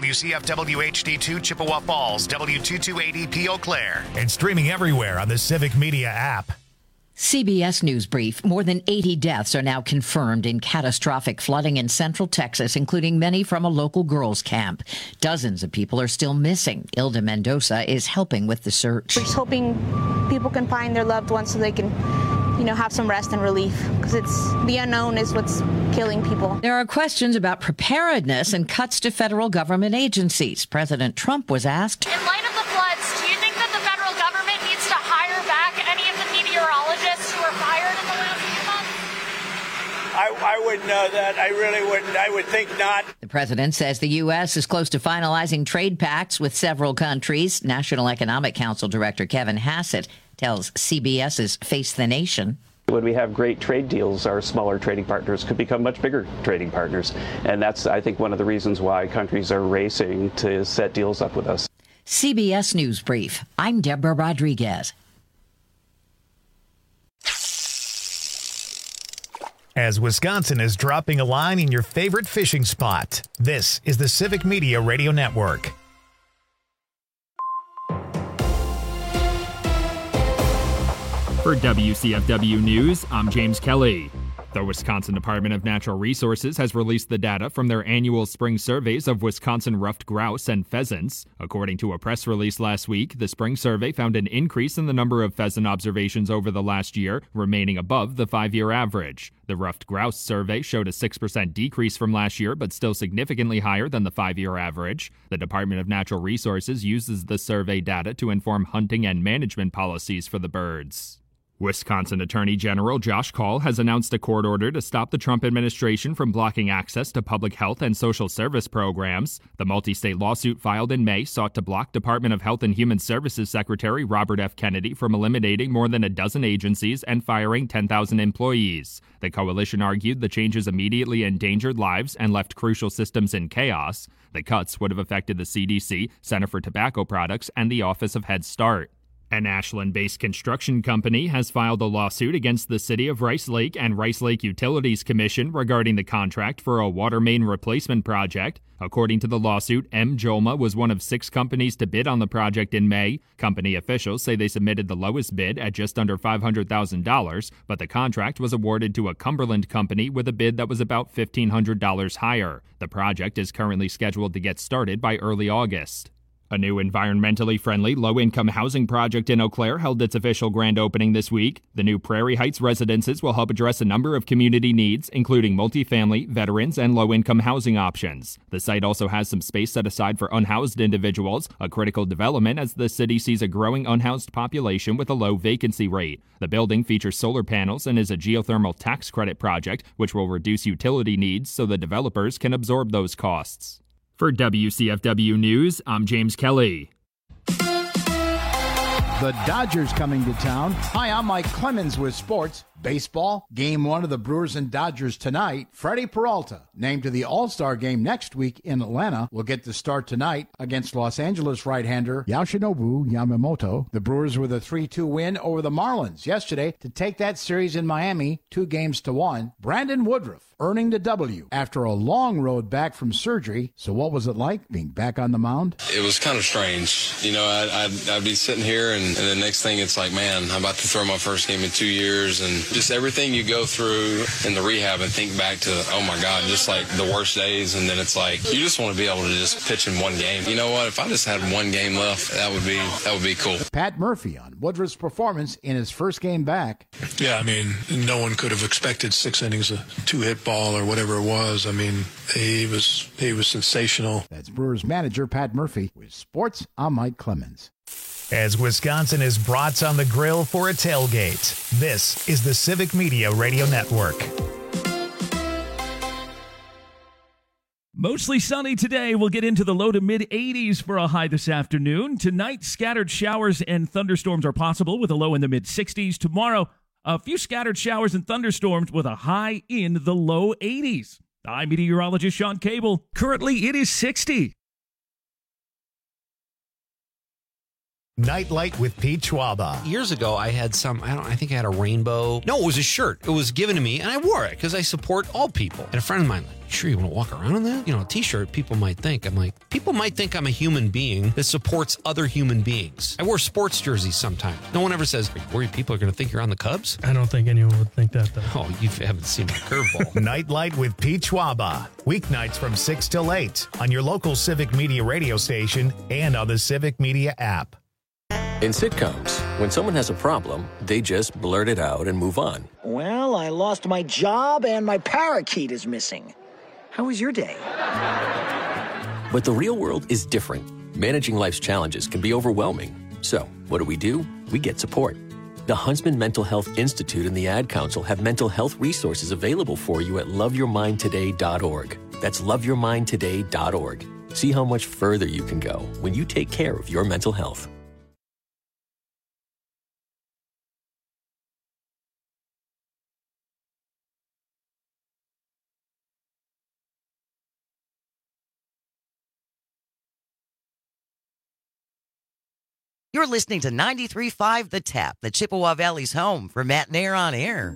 WCFW HD2 Chippewa Falls, W2280P Eau Claire, and streaming everywhere on the Civic Media app. CBS News Brief. More than 80 deaths are now confirmed in catastrophic flooding in central Texas, including many from a local girls' camp. Dozens of people are still missing. Ilda Mendoza is helping with the search. We're just hoping people can find their loved ones so they can, have some rest and relief, because the unknown is what's killing people. There are questions about preparedness and cuts to federal government agencies. President Trump was asked, in light of the floods, do you think that the federal government needs to hire back any of the meteorologists who were fired in the last few months? I wouldn't know that. I really wouldn't. I would think not. The president says the U.S. is close to finalizing trade pacts with several countries. National Economic Council Director Kevin Hassett tells CBS's Face the Nation. When we have great trade deals, our smaller trading partners could become much bigger trading partners. And that's, I think, one of the reasons why countries are racing to set deals up with us. CBS News Brief. I'm Deborah Rodriguez. As Wisconsin is dropping a line in your favorite fishing spot, this is the Civic Media Radio Network. For WCFW News, I'm James Kelly. The Wisconsin Department of Natural Resources has released the data from their annual spring surveys of Wisconsin ruffed grouse and pheasants. According to a press release last week, the spring survey found an increase in the number of pheasant observations over the last year, remaining above the 5-year average. The ruffed grouse survey showed a 6% decrease from last year, but still significantly higher than the 5-year average. The Department of Natural Resources uses the survey data to inform hunting and management policies for the birds. Wisconsin Attorney General Josh Kaul has announced a court order to stop the Trump administration from blocking access to public health and social service programs. The multi-state lawsuit filed in May sought to block Department of Health and Human Services Secretary Robert F. Kennedy from eliminating more than a dozen agencies and firing 10,000 employees. The coalition argued the changes immediately endangered lives and left crucial systems in chaos. The cuts would have affected the CDC, Center for Tobacco Products, and the Office of Head Start. An Ashland-based construction company has filed a lawsuit against the City of Rice Lake and Rice Lake Utilities Commission regarding the contract for a water main replacement project. According to the lawsuit, M. Jolma was one of 6 companies to bid on the project in May. Company officials say they submitted the lowest bid at just under $500,000, but the contract was awarded to a Cumberland company with a bid that was about $1,500 higher. The project is currently scheduled to get started by early August. A new environmentally friendly low-income housing project in Eau Claire held its official grand opening this week. The new Prairie Heights residences will help address a number of community needs, including multifamily, veterans, and low-income housing options. The site also has some space set aside for unhoused individuals, a critical development as the city sees a growing unhoused population with a low vacancy rate. The building features solar panels and is a geothermal tax credit project, which will reduce utility needs so the developers can absorb those costs. For WCFW News, I'm James Kelly. The Dodgers coming to town. Hi, I'm Mike Clemens with sports. Baseball, Game 1 of the Brewers and Dodgers tonight. Freddie Peralta, named to the All-Star game next week in Atlanta, will get the start tonight against Los Angeles right-hander Yoshinobu Yamamoto. The Brewers with a 3-2 win over the Marlins yesterday to take that series in Miami 2-1. Brandon Woodruff earning the W after a long road back from surgery. So what was it like being back on the mound? It was kind of strange. I'd be sitting here and the next thing it's like, man, I'm about to throw my first game in 2 years, and just everything you go through in the rehab and think back to, oh my God, just like the worst days. And then it's like, you just want to be able to just pitch in one game. You know what? If I just had one game left, that would be cool. Pat Murphy on Woodruff's performance in his first game back. Yeah, no one could have expected 6 innings of 2-hit ball or whatever it was. He was sensational. That's Brewers manager Pat Murphy. With sports, I'm Mike Clemens. As Wisconsin is brats on the grill for a tailgate, this is the Civic Media Radio Network. Mostly sunny today. We'll get into the low to mid-80s for a high this afternoon. Tonight, scattered showers and thunderstorms are possible with a low in the mid-60s. Tomorrow, a few scattered showers and thunderstorms with a high in the low 80s. I'm meteorologist Sean Cable. Currently, it is 60. Nightlight with Pete Schwaba. Years ago, I had I think I had a rainbow. No, it was a shirt. It was given to me, and I wore it because I support all people. And a friend of mine, like, sure you want to walk around in that? A t-shirt, people might think. I'm like, people might think I'm a human being that supports other human beings. I wear sports jerseys sometimes. No one ever says, are you worried people are going to think you're on the Cubs? I don't think anyone would think that, though. Oh, you haven't seen my curveball. Nightlight with Pete Schwaba. Weeknights from 6 till 8 on your local Civic Media radio station and on the Civic Media app. In sitcoms, when someone has a problem, they just blurt it out and move on. Well, I lost my job and my parakeet is missing. How was your day? But the real world is different. Managing life's challenges can be overwhelming. So, what do? We get support. The Huntsman Mental Health Institute and the Ad Council have mental health resources available for you at loveyourmindtoday.org. That's loveyourmindtoday.org. See how much further you can go when you take care of your mental health. You're listening to 93.5 The Tap, the Chippewa Valley's home for Matt Nair on Air.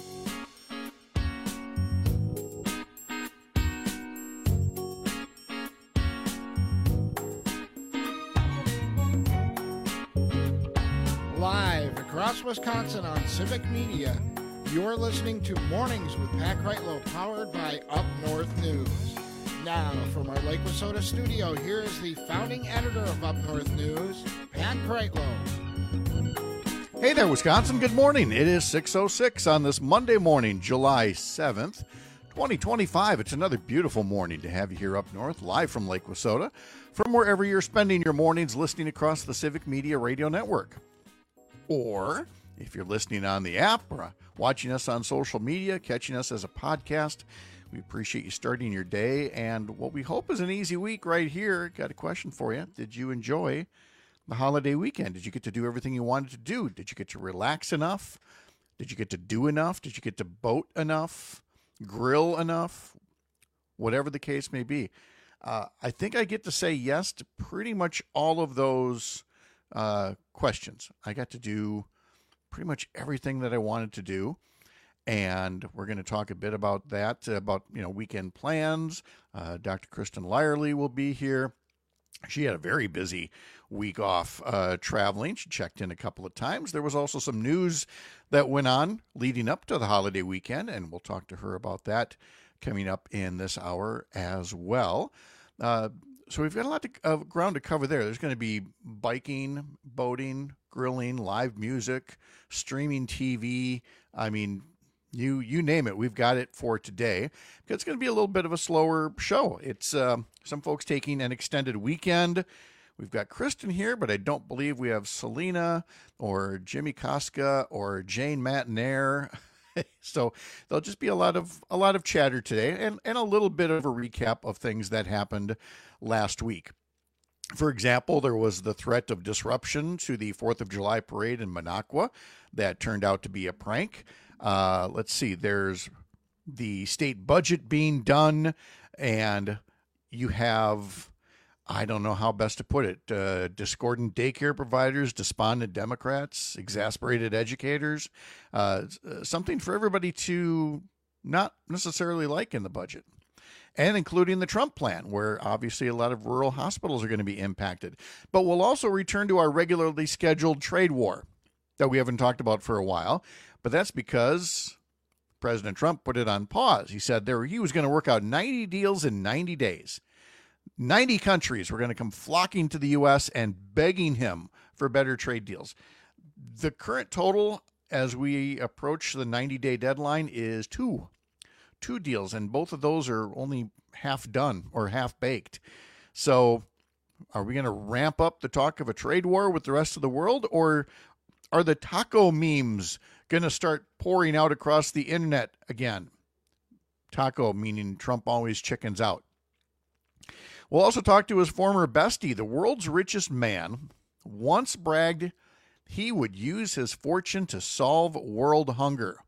Live across Wisconsin on Civic Media, you're listening to Mornings with Pat Kreitlow, powered by Up North News. Now, from our Lake Wissota studio, here is the founding editor of Up North News, Pat Kreitlow. Hey there, Wisconsin. Good morning. It is 6:06 on this Monday morning, July 7th, 2025. It's another beautiful morning to have you here up north, live from Lake Wissota, from wherever you're spending your mornings listening across the Civic Media Radio Network. Or, if you're listening on the app or watching us on social media, catching us as a podcast, we appreciate you starting your day and what we hope is an easy week right here. Got a question for you. Did you enjoy the holiday weekend? Did you get to do everything you wanted to do? Did you get to relax enough? Did you get to do enough? Did you get to boat enough? Grill enough? Whatever the case may be. I think I get to say yes to pretty much all of those questions. I got to do pretty much everything that I wanted to do. And we're going to talk a bit about that, about weekend plans. Dr. Kristen Lyerly will be here. She had a very busy week off traveling. She checked in a couple of times. There was also some news that went on leading up to the holiday weekend, and we'll talk to her about that coming up in this hour as well. So we've got a lot of ground to cover there. There's going to be biking, boating, grilling, live music, streaming TV. I mean, you name it, we've got it for today. It's going to be a little bit of a slower show. It's some folks taking an extended weekend. We've got Kristen here, but I don't believe we have Selena or Jimmy Koska or Jane Matinaire. So there'll just be a lot of chatter today and a little bit of a recap of things that happened last week. For example, there was the threat of disruption to the 4th of July parade in Minocqua that turned out to be a prank. Let's see, there's the state budget being done, and you have, I don't know how best to put it, discordant daycare providers, despondent Democrats, exasperated educators, something for everybody to not necessarily like in the budget. And including the Trump plan, where obviously a lot of rural hospitals are going to be impacted. But we'll also return to our regularly scheduled trade war that we haven't talked about for a while. But that's because President Trump put it on pause. He said he was going to work out 90 deals in 90 days. 90 countries were going to come flocking to the U.S. and begging him for better trade deals. The current total as we approach the 90-day deadline is two deals, and both of those are only half done or half baked. So are we going to ramp up the talk of a trade war with the rest of the world, or are the taco memes going to start pouring out across the internet again? Taco meaning Trump always chickens out. We'll also talk to his former bestie. The world's richest man once bragged he would use his fortune to solve world hunger.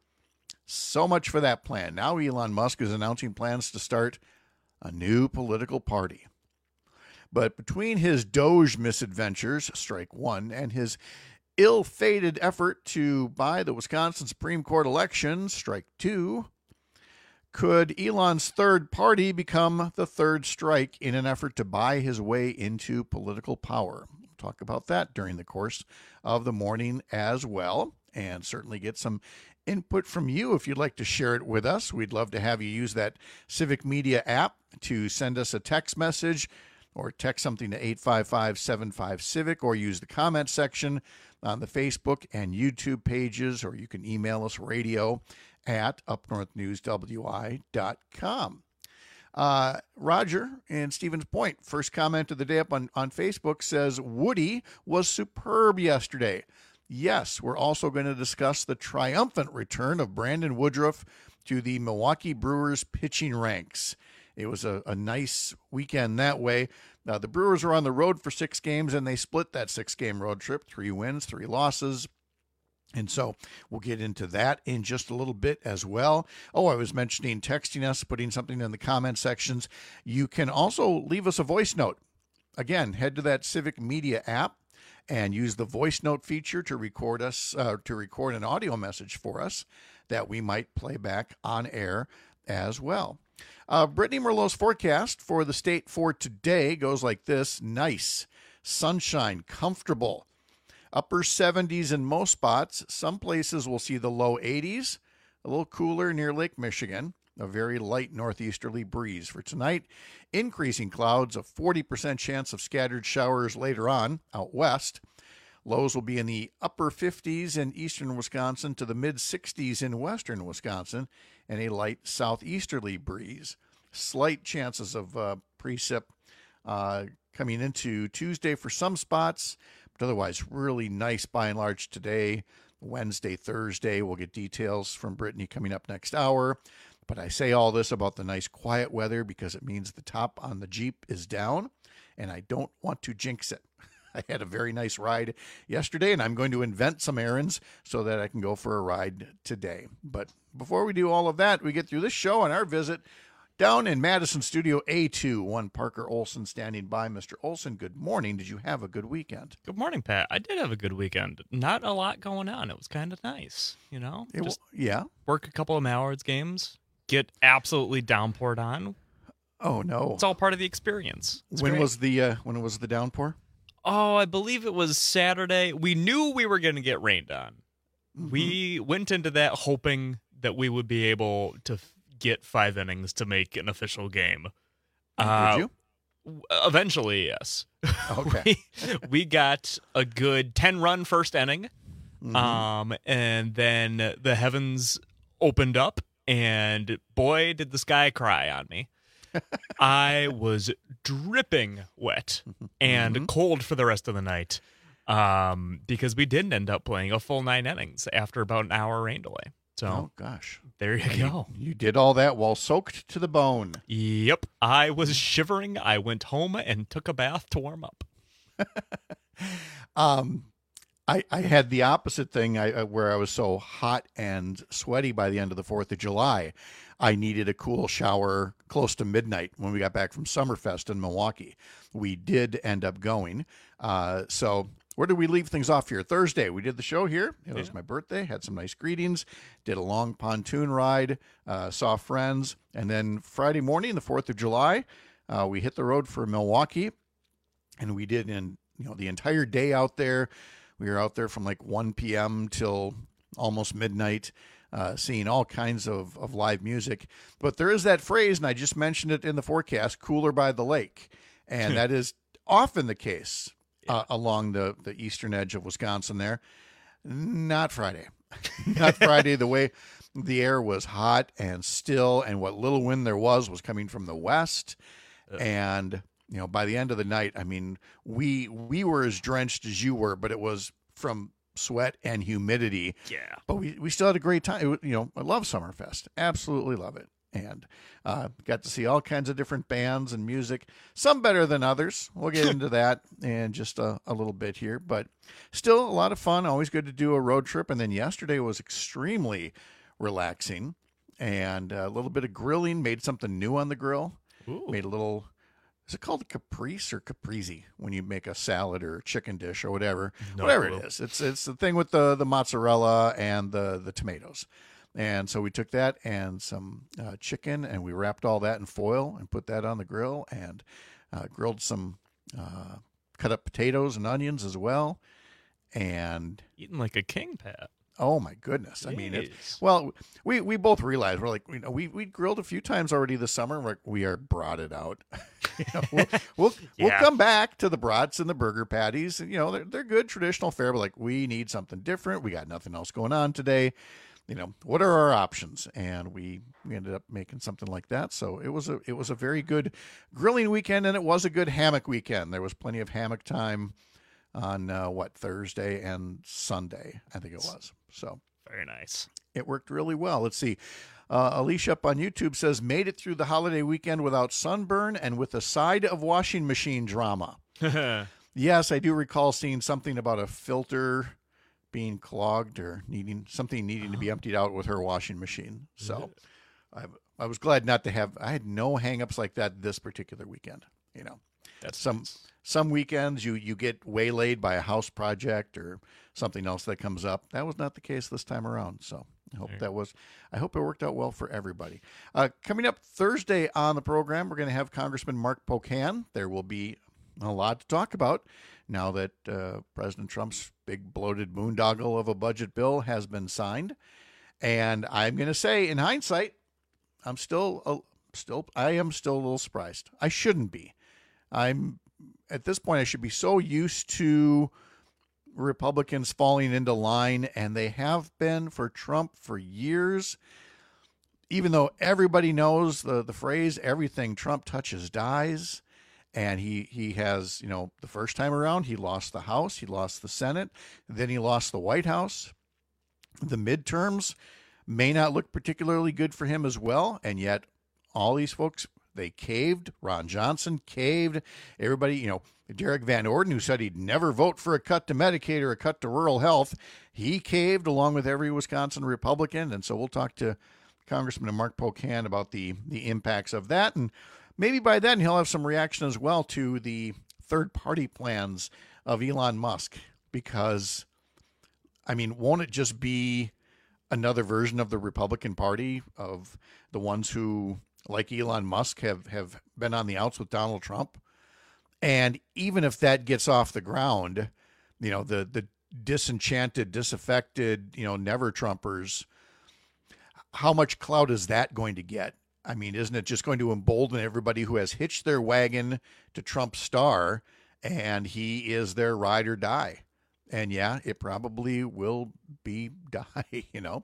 So much for that plan. Now Elon Musk is announcing plans to start a new political party. But between his Doge misadventures, strike one, and his ill-fated effort to buy the Wisconsin Supreme Court election, strike two, could Elon's third party become the third strike in an effort to buy his way into political power? We'll talk about that during the course of the morning as well, and certainly get some input from you if you'd like to share it with us. We'd love to have you use that Civic Media app to send us a text message or text something to 855-75-CIVIC, or use the comment section on the Facebook and YouTube pages, or you can email us radio@upnorthnewswi.com. Roger in Stevens Point, first comment of the day up on Facebook, says Woody was superb yesterday. Yes, we're also going to discuss the triumphant return of Brandon Woodruff to the Milwaukee Brewers pitching ranks. It was a nice weekend that way. The Brewers were on the road for 6 games, and they split that 6-game road trip, 3 wins, 3 losses. And so we'll get into that in just a little bit as well. Oh, I was mentioning texting us, putting something in the comment sections. You can also leave us a voice note. Again, head to that Civic Media app and use the voice note feature to record an audio message for us that we might play back on air as well. Brittany Merlot's forecast for the state for today goes like this. Nice, sunshine, comfortable. Upper 70s in most spots. Some places will see the low 80s. A little cooler near Lake Michigan. A very light northeasterly breeze. For tonight, increasing clouds, a 40% chance of scattered showers later on out west. Lows will be in the upper 50s in eastern Wisconsin to the mid-60s in western Wisconsin, and a light southeasterly breeze. Slight chances of precip coming into Tuesday for some spots, but otherwise really nice by and large today. Wednesday, Thursday, we'll get details from Brittany coming up next hour. But I say all this about the nice quiet weather because it means the top on the Jeep is down, and I don't want to jinx it. I had a very nice ride yesterday, and I'm going to invent some errands so that I can go for a ride today. But before we do all of that, we get through this show and our visit down in Madison Studio A2. One Parker Olson standing by. Mr. Olson, good morning. Did you have a good weekend? Good morning, Pat. I did have a good weekend. Not a lot going on. It was kind of nice, you know? Yeah. Work a couple of Mallards games, get absolutely downpoured on. Oh, no. It's all part of the experience. When was the downpour? Oh, I believe it was Saturday. We knew we were going to get rained on. Mm-hmm. We went into that hoping that we would be able to get 5 innings to make an official game. Did you? Eventually, yes. Okay. we got a good 10-run first inning, Mm-hmm. And then the heavens opened up, and boy, did the sky cry on me. I was dripping wet and cold for the rest of the night, because we didn't end up playing a full 9 innings after about an hour rain delay. So, oh gosh, there you go. You did all that while soaked to the bone. Yep, I was shivering. I went home and took a bath to warm up. I had the opposite thing where I was so hot and sweaty by the end of the 4th of July. I needed a cool shower close to midnight when we got back from Summerfest in Milwaukee. We did end up going. So where did we leave things off here? Thursday, we did the show here. It was my birthday, had some nice greetings, did a long pontoon ride, saw friends. And then Friday morning, the 4th of July, we hit the road for Milwaukee. And we did the entire day out there. We were out there from like 1 p.m. till almost midnight, seeing all kinds of live music. But there is that phrase, and I just mentioned it in the forecast, cooler by the lake. And that is often the case along the eastern edge of Wisconsin there. Not Friday. Not Friday. The way the air was hot and still, and what little wind there was coming from the west. And by the end of the night, I mean, we were as drenched as you were, but it was from sweat and humidity. Yeah. But we still had a great time. I love Summerfest. Absolutely love it. And got to see all kinds of different bands and music, some better than others. We'll get into that in just a little bit here. But still a lot of fun. Always good to do a road trip. And then yesterday was extremely relaxing. And a little bit of grilling. Made something new on the grill. Ooh. Made a little is it called caprese or caprese when you make a salad or a chicken dish or whatever? No Whatever clue. it is. It's the thing with the mozzarella and the tomatoes. And so we took that and some chicken, and we wrapped all that in foil and put that on the grill, and grilled some cut up potatoes and onions as well. And eating like a king, Pat. Oh my goodness! I mean, Yes. we both realized we're like, we grilled a few times already this summer. We are brought out. We'll Yeah. come back to the brats and the burger patties, and they're good traditional fare. But like, we need something different. We got nothing else going on today. What are our options? And we ended up making something like that. So it was a very good grilling weekend, and it was a good hammock weekend. There was plenty of hammock time on Thursday and Sunday, I think it was. So very nice. It worked really well. Let's see. Alicia up on YouTube says, made it through the holiday weekend without sunburn and with a side of washing machine drama. Yes, I do recall seeing something about a filter being clogged or needing to be emptied out with her washing machine. So I was glad not to have, I had no hangups like that this particular weekend. That's some weekends you get waylaid by a house project or something else that comes up. That was not the case this time around. So I hope it worked out well for everybody. Coming up Thursday on the program, we're going to have Congressman Mark Pocan. There will be a lot to talk about now that President Trump's big bloated boondoggle of a budget bill has been signed. And I'm going to say, in hindsight, I am still a little surprised. I shouldn't be. At this point, I should be so used to Republicans falling into line, and they have been for Trump for years. Even though everybody knows the phrase, everything Trump touches dies. And he has, the first time around, he lost the House, he lost the Senate, then he lost the White House. The midterms may not look particularly good for him as well, and yet all these folks, they caved. Ron Johnson caved. Everybody, Derek Van Orden, who said he'd never vote for a cut to Medicaid or a cut to rural health, he caved along with every Wisconsin Republican. And so we'll talk to Congressman Mark Pocan about the impacts of that. And maybe by then he'll have some reaction as well to the third-party plans of Elon Musk. Because, won't it just be another version of the Republican Party, of the ones who, like Elon Musk, have been on the outs with Donald Trump? And even if that gets off the ground, the disenchanted, disaffected, never Trumpers, how much clout is that going to get? Isn't it just going to embolden everybody who has hitched their wagon to Trump's star, and he is their ride or die? And yeah, it probably will be die,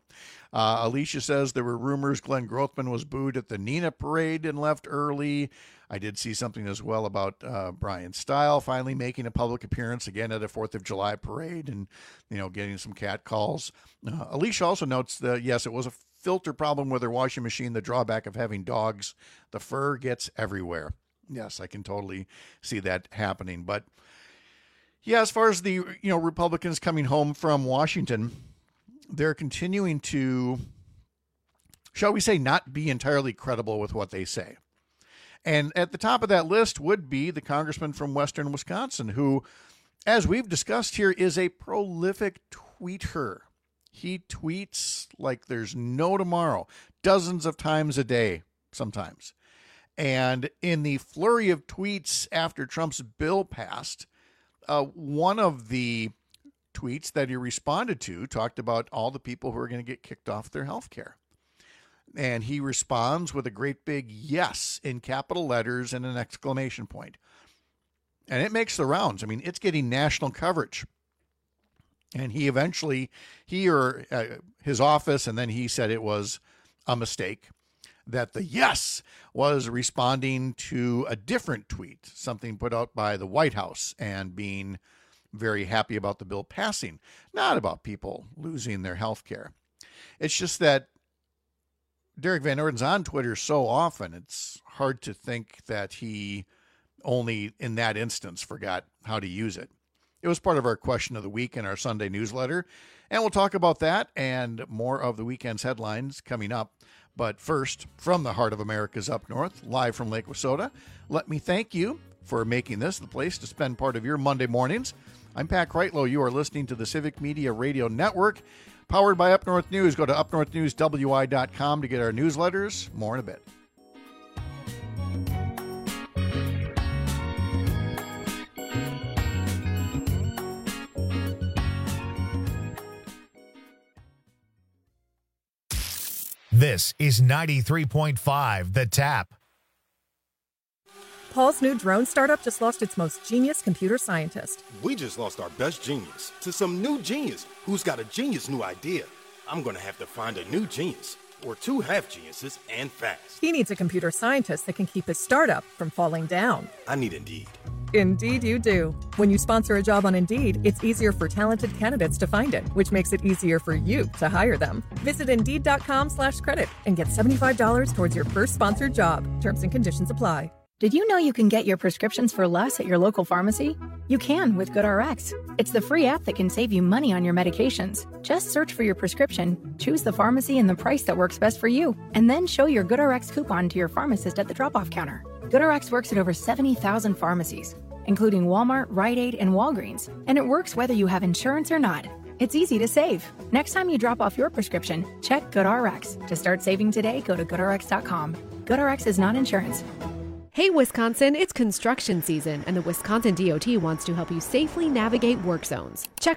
Alicia says there were rumors Glenn Grothman was booed at the Nina parade and left early. I did see something as well about Brian Stile finally making a public appearance again at a 4th of July parade and, getting some cat calls. Alicia also notes that, yes, it was a filter problem with her washing machine, the drawback of having dogs. The fur gets everywhere. Yes, I can totally see that happening. But yeah, as far as the Republicans coming home from Washington, they're continuing to, shall we say, not be entirely credible with what they say. And at the top of that list would be the congressman from Western Wisconsin, who, as we've discussed here, is a prolific tweeter. He tweets like there's no tomorrow, dozens of times a day sometimes. And in the flurry of tweets after Trump's bill passed, one of the tweets that he responded to talked about all the people who are going to get kicked off their health care. And he responds with a great big yes in capital letters and an exclamation point. And it makes the rounds. It's getting national coverage. And he eventually, his office, and then he said it was a mistake, that the yes was responding to a different tweet, something put out by the White House, and being very happy about the bill passing, not about people losing their health care. It's just that Derek Van Orden's on Twitter so often, it's hard to think that he only in that instance forgot how to use it. It was part of our question of the week in our Sunday newsletter, and we'll talk about that and more of the weekend's headlines coming up. But first, from the heart of America's up north, live from Lake Wissota, let me thank you for making this the place to spend part of your Monday mornings. I'm Pat Kreitlow. You are listening to the Civic Media Radio Network, powered by Up North News. Go to upnorthnewswi.com to get our newsletters. More in a bit. This is 93.5 The Tap. Paul's new drone startup just lost its most genius computer scientist. We just lost our best genius to some new genius who's got a genius new idea. I'm going to have to find a new genius, or two half geniuses, and fast. He needs a computer scientist that can keep his startup from falling down. I need Indeed. Indeed you do. When you sponsor a job on Indeed, it's easier for talented candidates to find it, which makes it easier for you to hire them. Visit Indeed.com/credit and get $75 towards your first sponsored job. Terms and conditions apply. Did you know you can get your prescriptions for less at your local pharmacy? You can with GoodRx. It's the free app that can save you money on your medications. Just search for your prescription, choose the pharmacy and the price that works best for you, and then show your GoodRx coupon to your pharmacist at the drop-off counter. GoodRx works at over 70,000 pharmacies, including Walmart, Rite Aid, and Walgreens, and it works whether you have insurance or not. It's easy to save. Next time you drop off your prescription, check GoodRx. To start saving today, go to GoodRx.com. GoodRx is not insurance. Hey, Wisconsin, it's construction season, and the Wisconsin DOT wants to help you safely navigate work zones. Check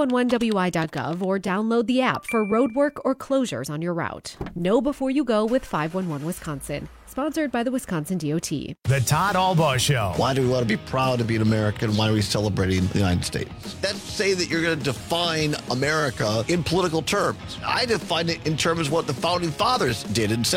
511wi.gov or download the app for road work or closures on your route. Know before you go with 511 Wisconsin. Sponsored by the Wisconsin DOT. The Todd Albaugh Show. Why do we want to be proud to be an American? Why are we celebrating the United States? That's say that you're going to define America in political terms. I define it in terms of what the Founding Fathers did in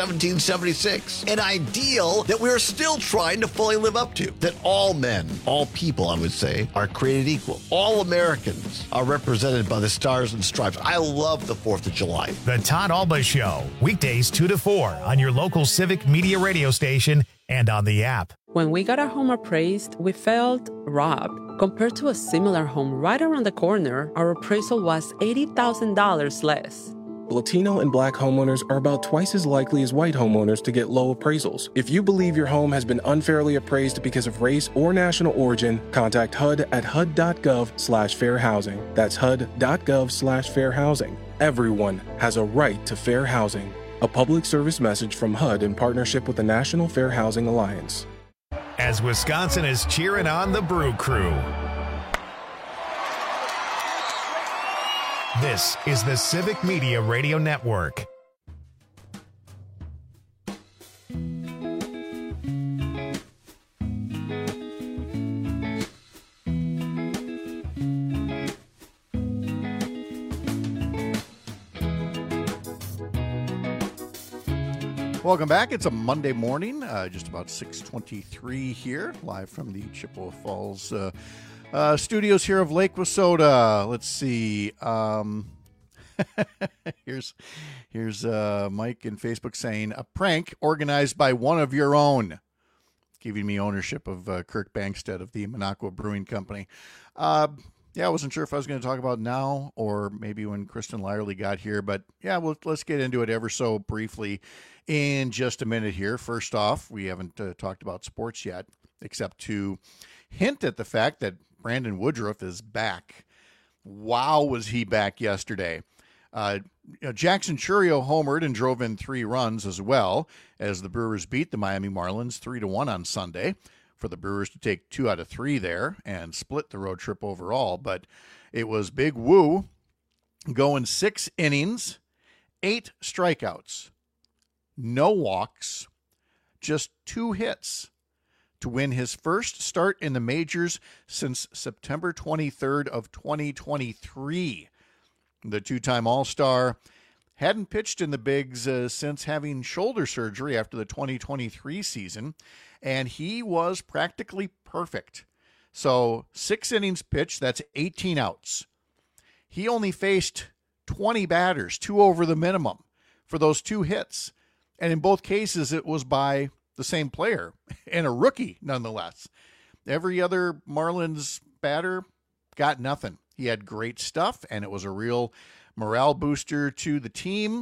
1776. An ideal that we're still trying to fully live up to. That all men, all people, I would say, are created equal. All Americans are represented by the stars and stripes. I love the 4th of July. The Todd Albaugh Show. Weekdays 2 to 4 on your local Civic Media radio station and on the app. When we got our home appraised, we felt robbed. Compared to a similar home right around the corner, our appraisal was $80,000 less. Latino and Black homeowners are about twice as likely as white homeowners to get low appraisals. If you believe your home has been unfairly appraised because of race or national origin, contact HUD at HUD.gov/fair housing. That's HUD.gov/fair housing. Everyone has a right to fair housing. A public service message from HUD in partnership with the National Fair Housing Alliance. As Wisconsin is cheering on the Brew Crew. This is the Civic Media Radio Network. Welcome back. It's a Monday morning, just about 6:23 here, live from the Chippewa Falls studios here of Lake Wissota. Let's see. Here's Mike in Facebook saying, a prank organized by one of your own, giving me ownership of Kirk Bankstead of the Minocqua Brewing Company. Yeah, I wasn't sure if I was going to talk about now or maybe when Kristen Lyerly got here, but yeah, let's get into it ever so briefly in just a minute here. First off, we haven't talked about sports yet, except to hint at the fact that Brandon Woodruff is back. Wow, was he back yesterday. Jackson Churio homered and drove in 3 runs as well as the Brewers beat the Miami Marlins 3-1 on Sunday. For the Brewers to take 2 out of 3 there and split the road trip overall. But it was Big Woo going 6 innings, 8 strikeouts, no walks, just 2 hits to win his first start in the majors since September 23rd of 2023. The 2-time All-Star hadn't pitched in the bigs since having shoulder surgery after the 2023 season, and he was practically perfect. So 6 innings pitched, that's 18 outs. He only faced 20 batters, 2 over the minimum for those 2 hits. And in both cases, it was by the same player and a rookie nonetheless. Every other Marlins batter got nothing. He had great stuff, and it was a real morale booster to the team.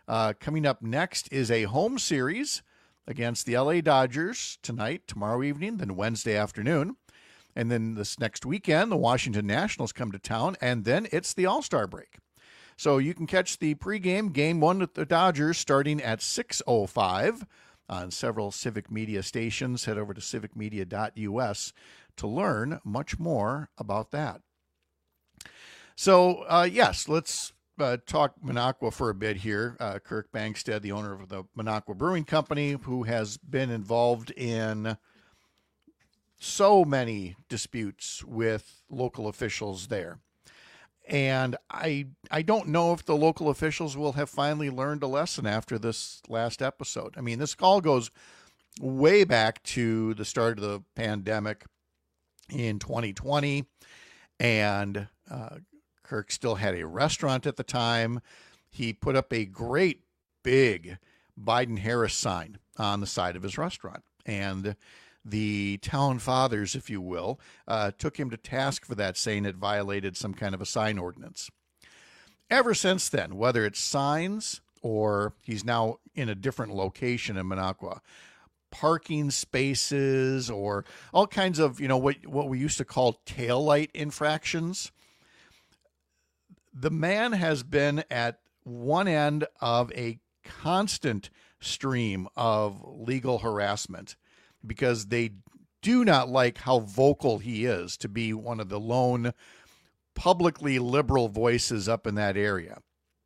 Coming up next is a home series against the LA Dodgers tonight, tomorrow evening, then Wednesday afternoon. And then this next weekend, the Washington Nationals come to town, and then it's the All-Star break. So you can catch the pregame Game 1 with the Dodgers starting at 6:05 on several Civic Media stations. Head over to civicmedia.us to learn much more about that. So, yes, let's talk Minocqua for a bit here. Kirk Bangstad, the owner of the Minocqua Brewing Company, who has been involved in so many disputes with local officials there. And I don't know if the local officials will have finally learned a lesson after this last episode. I mean, this all goes way back to the start of the pandemic in 2020. And Kirk still had a restaurant at the time. He put up a great big Biden-Harris sign on the side of his restaurant. And the town fathers, if you will, took him to task for that, saying it violated some kind of a sign ordinance. Ever since then, whether it's signs or he's now in a different location in Minocqua, parking spaces or all kinds of, what we used to call taillight infractions, the man has been at one end of a constant stream of legal harassment, because they do not like how vocal he is to be one of the lone publicly liberal voices up in that area,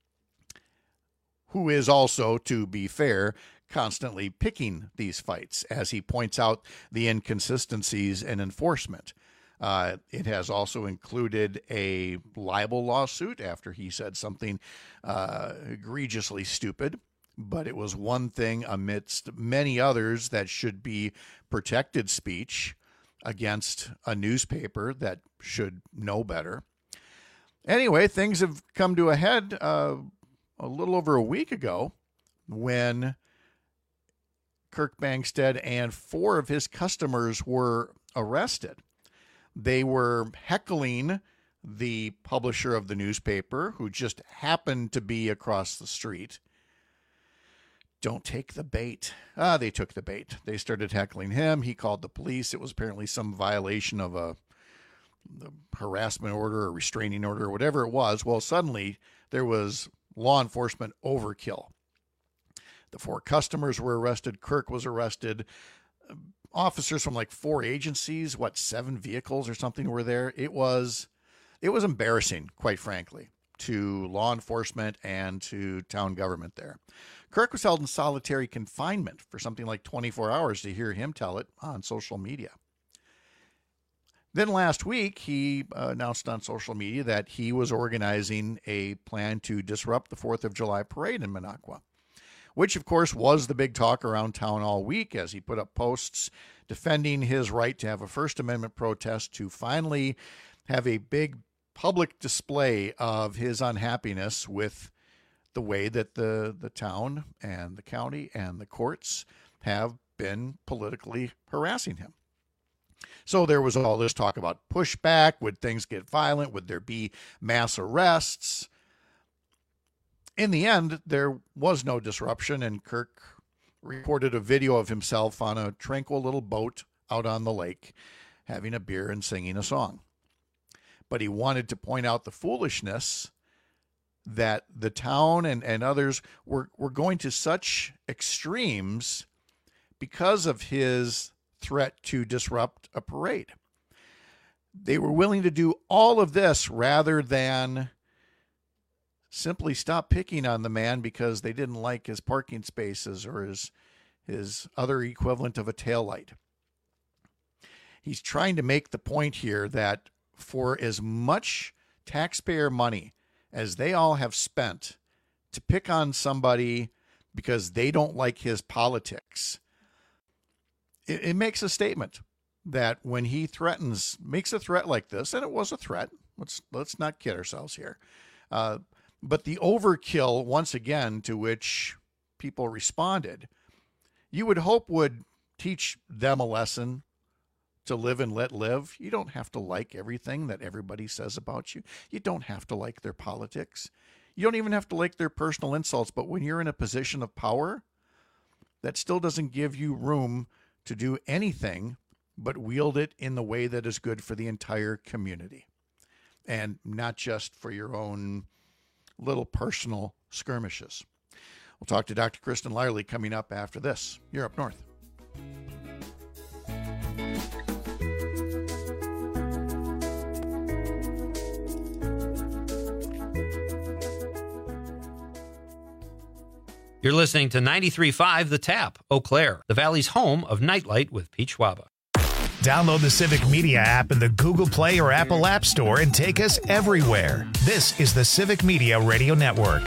who is also, to be fair, constantly picking these fights as he points out the inconsistencies in enforcement. It has also included a libel lawsuit after he said something egregiously stupid. But it was one thing amidst many others that should be protected speech against a newspaper that should know better. Anyway, things have come to a head a little over a week ago when Kirk Bangstad and 4 of his customers were arrested. They were heckling the publisher of the newspaper, who just happened to be across the street. Don't take the bait. They took the bait. They started heckling him. He called the police. It was apparently some violation of a harassment order or restraining order or whatever it was. Well, suddenly there was law enforcement overkill. The 4 customers were arrested. Kirk was arrested. Officers from like 4 agencies, 7 vehicles or something were there. It was embarrassing, quite frankly, to law enforcement and to town government there. Kirk was held in solitary confinement for something like 24 hours, to hear him tell it on social media. Then last week, he announced on social media that he was organizing a plan to disrupt the 4th of July parade in Minocqua, which, of course, was the big talk around town all week, as he put up posts defending his right to have a First Amendment protest, to finally have a big public display of his unhappiness with the way that the town and the county and the courts have been politically harassing him. So there was all this talk about pushback. Would things get violent? Would there be mass arrests? In the end, there was no disruption, and Kirk recorded a video of himself on a tranquil little boat out on the lake, having a beer and singing a song. But he wanted to point out the foolishness that the town and others were going to such extremes because of his threat to disrupt a parade. They were willing to do all of this rather than simply stop picking on the man because they didn't like his parking spaces or his other equivalent of a taillight. He's trying to make the point here that for as much taxpayer money as they all have spent to pick on somebody because they don't like his politics, it makes a statement that when he makes a threat like this, and it was a threat, let's not kid ourselves here, but the overkill, once again, to which people responded, you would hope would teach them a lesson to live and let live. You don't have to like everything that everybody says about you. You don't have to like their politics. You don't even have to like their personal insults, but when you're in a position of power, that still doesn't give you room to do anything but wield it in the way that is good for the entire community and not just for your own little personal skirmishes. We'll talk to Dr. Kristen Lyerly coming up after this. You're Up North. You're listening to 93.5 The Tap, Eau Claire, the Valley's home of Nightlight with Pete Schwaba. Download the Civic Media app in the Google Play or Apple App Store and take us everywhere. This is the Civic Media Radio Network.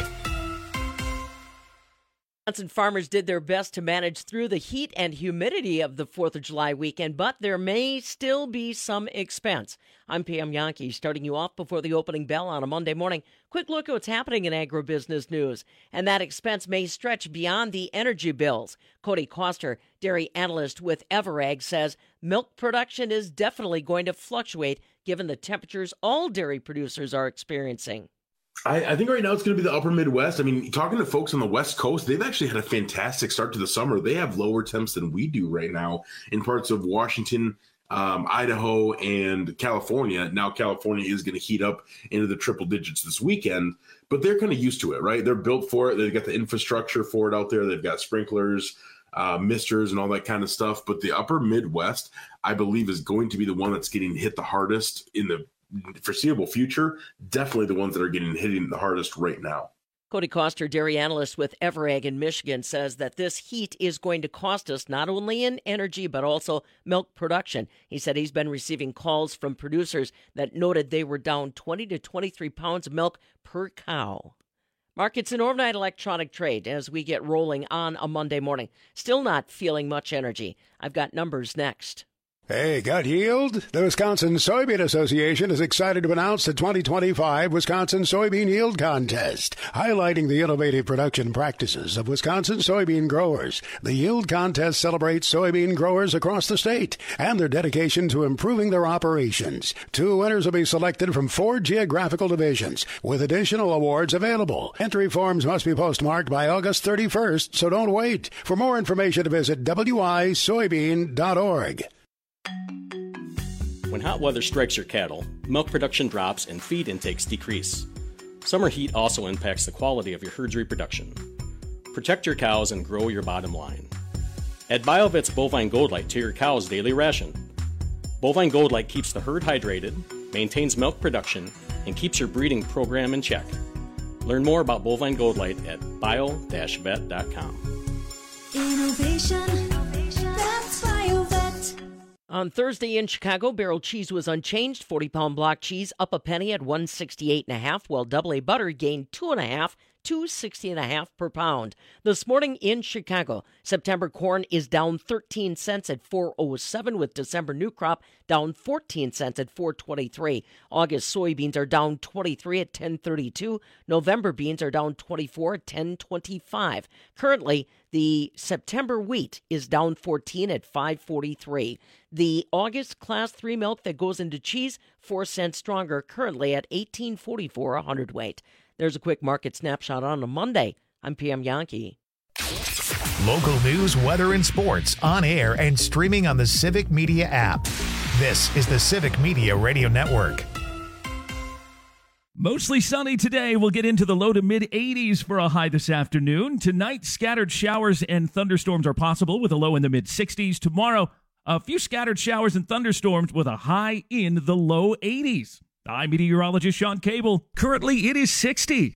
Wisconsin farmers did their best to manage through the heat and humidity of the 4th of July weekend, but there may still be some expense. I'm Pam Yankee, starting you off before the opening bell on a Monday morning. Quick look at what's happening in agribusiness news. And that expense may stretch beyond the energy bills. Cody Koster, dairy analyst with Everag, says milk production is definitely going to fluctuate given the temperatures all dairy producers are experiencing. I think right now it's going to be the upper Midwest. I mean, talking to folks on the West Coast, they've actually had a fantastic start to the summer. They have lower temps than we do right now in parts of Washington, Idaho, and California. Now, California is going to heat up into the triple digits this weekend, but they're kind of used to it, right? They're built for it. They've got the infrastructure for it out there. They've got sprinklers, misters, and all that kind of stuff. But the upper Midwest, I believe, is going to be the one that's getting hit the hardest in the foreseeable future. Definitely the ones that are hitting the hardest right now. Cody Koster, dairy analyst with Everag in Michigan, says that this heat is going to cost us not only in energy but also milk production. He said he's been receiving calls from producers that noted they were down 20 to 23 pounds of milk per cow. Markets in overnight electronic trade as we get rolling on a Monday morning. Still not feeling much energy. I've got numbers next. Hey, got yield? The Wisconsin Soybean Association is excited to announce the 2025 Wisconsin Soybean Yield Contest, highlighting the innovative production practices of Wisconsin soybean growers. The Yield Contest celebrates soybean growers across the state and their dedication to improving their operations. 2 winners will be selected from 4 geographical divisions, with additional awards available. Entry forms must be postmarked by August 31st, so don't wait. For more information, visit wisoybean.org. When hot weather strikes your cattle, milk production drops and feed intakes decrease. Summer heat also impacts the quality of your herd's reproduction. Protect your cows and grow your bottom line. Add BioVet's Bovine Gold Light to your cow's daily ration. Bovine Gold Light keeps the herd hydrated, maintains milk production, and keeps your breeding program in check. Learn more about Bovine Gold Light at bio-vet.com. Innovation, that's BioVet. On Thursday in Chicago, barrel cheese was unchanged. 40-pound block cheese up a penny at $1.68.5, while Double A butter gained 2.5 to $2.60.5 per pound. This morning in Chicago, September corn is down 13 cents at $4.07, with December new crop down 14 cents at $4.23. August soybeans are down 23 at $10.32. November beans are down 24 at $10.25. Currently, the September wheat is down 14 at $5.43. The August Class 3 milk that goes into cheese, 4 cents stronger, currently at $18.44 a hundredweight. There's a quick market snapshot on a Monday. I'm Pam Yankee. Local news, weather, and sports on air and streaming on the Civic Media app. This is the Civic Media Radio Network. Mostly sunny today. We'll get into the low to mid-80s for a high this afternoon. Tonight, scattered showers and thunderstorms are possible with a low in the mid-60s. Tomorrow, a few scattered showers and thunderstorms with a high in the low 80s. I'm meteorologist Sean Cable. Currently, it is 60.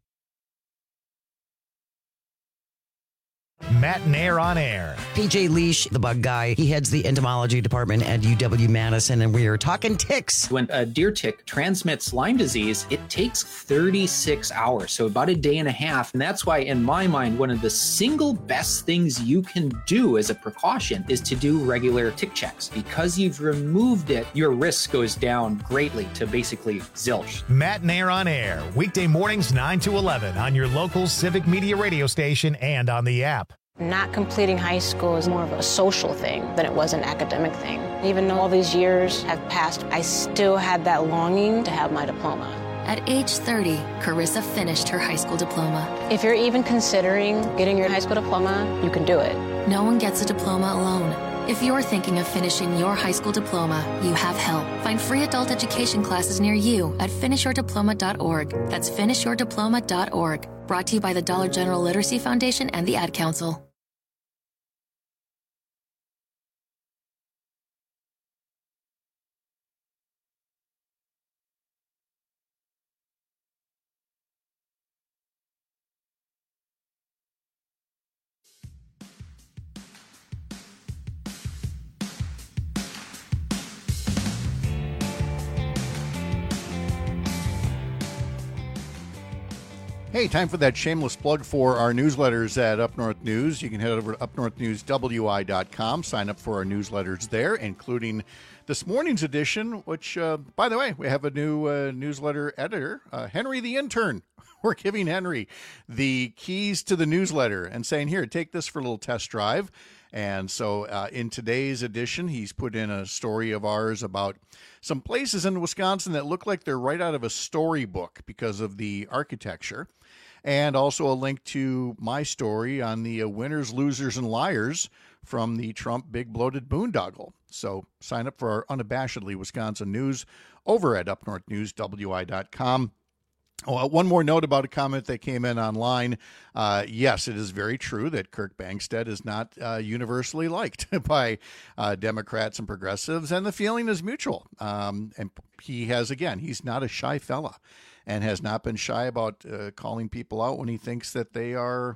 Matt and Air on Air. PJ Leash, the bug guy, he heads the entomology department at UW-Madison, and we are talking ticks. When a deer tick transmits Lyme disease, it takes 36 hours, so about a day and a half. And that's why, in my mind, one of the single best things you can do as a precaution is to do regular tick checks. Because you've removed it, your risk goes down greatly to basically zilch. Matt and Air on Air, weekday mornings 9 to 11 on your local Civic Media radio station and on the app. Not completing high school is more of a social thing than it was an academic thing. Even though all these years have passed, I still had that longing to have my diploma. At age 30, Carissa finished her high school diploma. If you're even considering getting your high school diploma, you can do it. No one gets a diploma alone. If you're thinking of finishing your high school diploma, you have help. Find free adult education classes near you at finishyourdiploma.org. That's finishyourdiploma.org. Brought to you by the Dollar General Literacy Foundation and the Ad Council. Hey, time for that shameless plug for our newsletters at Up North News. You can head over to upnorthnewswi.com, sign up for our newsletters there, including this morning's edition, which, by the way, we have a new newsletter editor, Henry the intern. We're giving Henry the keys to the newsletter and saying, here, take this for a little test drive. And so in today's edition, he's put in a story of ours about some places in Wisconsin that look like they're right out of a storybook because of the architecture. And also a link to my story on the winners, losers, and liars from the Trump Big Bloated Boondoggle. So sign up for our unabashedly Wisconsin news over at upnorthnewswi.com. Oh, one more note about a comment that came in online. Yes, it is very true that Kirk Bangstad is not universally liked by Democrats and progressives, and the feeling is mutual. And he has, again, he's not a shy fella and has not been shy about calling people out when he thinks that they are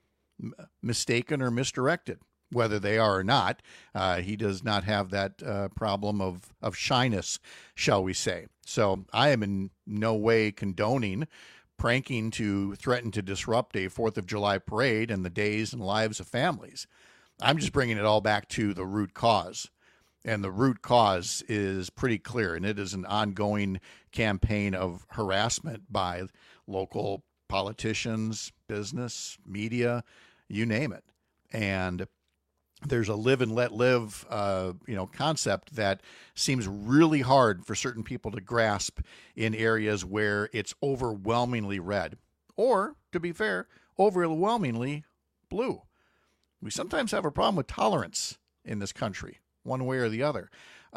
mistaken or misdirected. Whether they are or not, he does not have that problem of shyness, shall we say. So I am in no way condoning pranking to threaten to disrupt a 4th of July parade and the days and lives of families. I'm just bringing it all back to the root cause. And the root cause is pretty clear, and it is an ongoing campaign of harassment by local politicians, business, media, you name it. And there's a live and let live, concept that seems really hard for certain people to grasp in areas where it's overwhelmingly red, or, to be fair, overwhelmingly blue. We sometimes have a problem with tolerance in this country, one way or the other.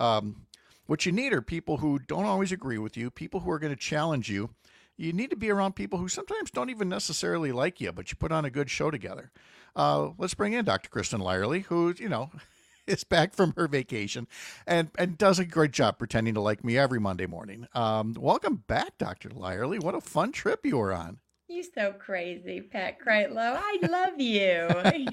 What you need are people who don't always agree with you, people who are going to challenge you. You need to be around people who sometimes don't even necessarily like you, but you put on a good show together. Let's bring in Dr. Kristen Lyerly, who, is back from her vacation and does a great job pretending to like me every Monday morning. Welcome back, Dr. Lyerly. What a fun trip you were on. You're so crazy, Pat Kreitlow. I love you.